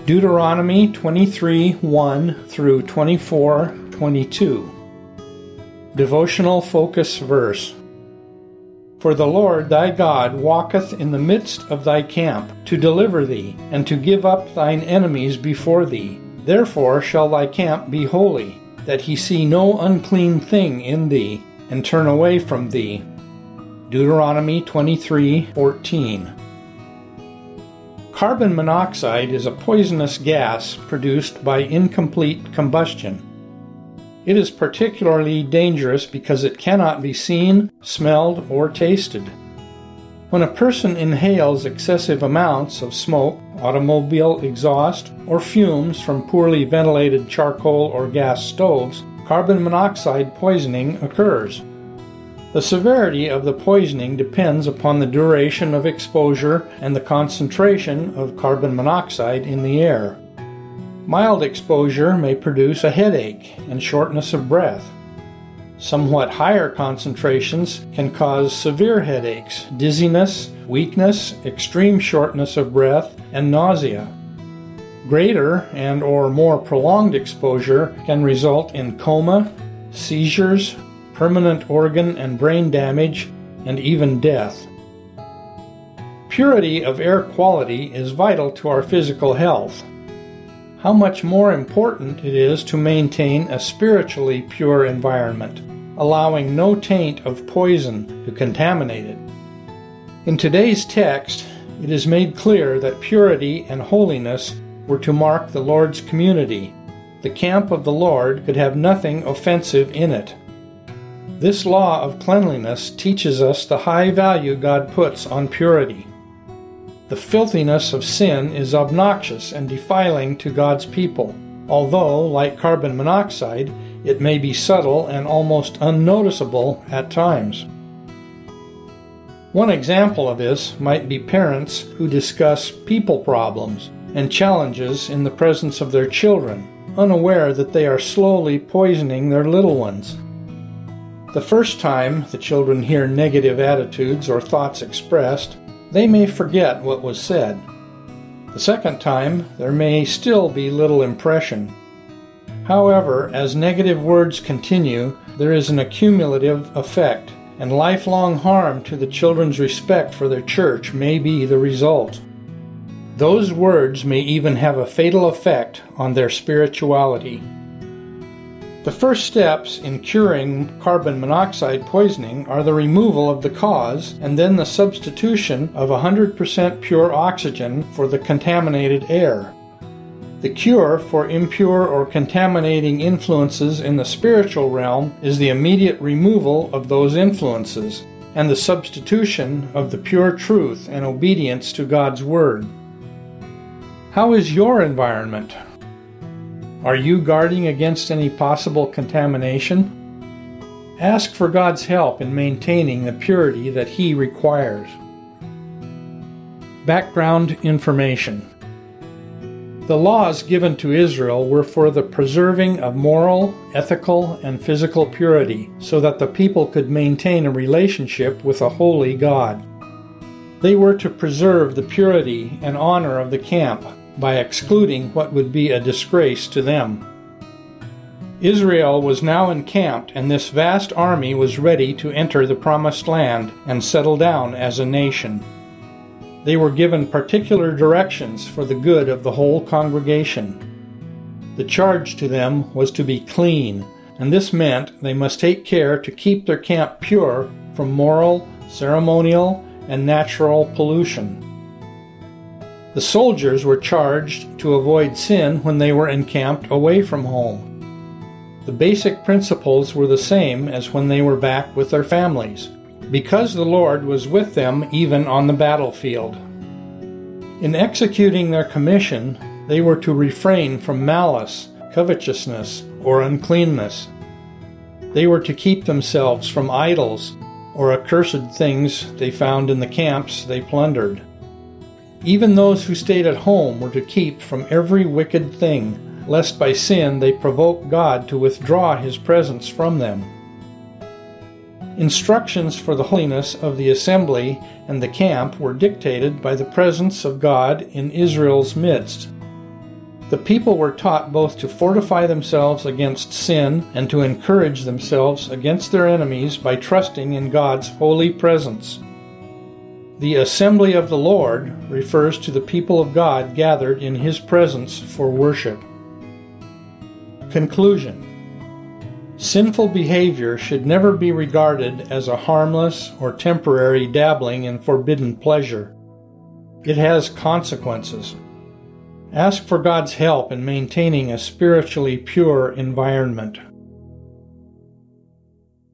Deuteronomy 23:1 through 24:22. Devotional focus verse. For the Lord thy God walketh in the midst of thy camp, to deliver thee, and to give up thine enemies before thee. Therefore shall thy camp be holy, that he see no unclean thing in thee, and turn away from thee. Deuteronomy 23:14. Carbon monoxide is a poisonous gas produced by incomplete combustion. It is particularly dangerous because it cannot be seen, smelled, or tasted. When a person inhales excessive amounts of smoke, automobile exhaust, or fumes from poorly ventilated charcoal or gas stoves, carbon monoxide poisoning occurs. The severity of the poisoning depends upon the duration of exposure and the concentration of carbon monoxide in the air. Mild exposure may produce a headache and shortness of breath. Somewhat higher concentrations can cause severe headaches, dizziness, weakness, extreme shortness of breath, and nausea. Greater and/or more prolonged exposure can result in coma, seizures, permanent organ and brain damage, and even death. Purity of air quality is vital to our physical health. How much more important it is to maintain a spiritually pure environment, allowing no taint of poison to contaminate it. In today's text, it is made clear that purity and holiness were to mark the Lord's community. The camp of the Lord could have nothing offensive in it. This law of cleanliness teaches us the high value God puts on purity. The filthiness of sin is obnoxious and defiling to God's people, although, like carbon monoxide, it may be subtle and almost unnoticeable at times. One example of this might be parents who discuss people problems and challenges in the presence of their children, unaware that they are slowly poisoning their little ones. The first time the children hear negative attitudes or thoughts expressed, they may forget what was said. The second time, there may still be little impression. However, as negative words continue, there is an accumulative effect, and lifelong harm to the children's respect for their church may be the result. Those words may even have a fatal effect on their spirituality. The first steps in curing carbon monoxide poisoning are the removal of the cause and then the substitution of 100% pure oxygen for the contaminated air. The cure for impure or contaminating influences in the spiritual realm is the immediate removal of those influences and the substitution of the pure truth and obedience to God's Word. How is your environment? Are you guarding against any possible contamination? Ask for God's help in maintaining the purity that He requires. Background information. The laws given to Israel were for the preserving of moral, ethical, and physical purity, so that the people could maintain a relationship with a holy God. They were to preserve the purity and honor of the camp by excluding what would be a disgrace to them. Israel was now encamped, and this vast army was ready to enter the Promised Land and settle down as a nation. They were given particular directions for the good of the whole congregation. The charge to them was to be clean, and this meant they must take care to keep their camp pure from moral, ceremonial, and natural pollution. The soldiers were charged to avoid sin when they were encamped away from home. The basic principles were the same as when they were back with their families, because the Lord was with them even on the battlefield. In executing their commission, they were to refrain from malice, covetousness, or uncleanness. They were to keep themselves from idols or accursed things they found in the camps they plundered. Even those who stayed at home were to keep from every wicked thing, lest by sin they provoke God to withdraw His presence from them. Instructions for the holiness of the assembly and the camp were dictated by the presence of God in Israel's midst. The people were taught both to fortify themselves against sin and to encourage themselves against their enemies by trusting in God's holy presence. The assembly of the Lord refers to the people of God gathered in His presence for worship. Conclusion. Sinful behavior should never be regarded as a harmless or temporary dabbling in forbidden pleasure. It has consequences. Ask for God's help in maintaining a spiritually pure environment.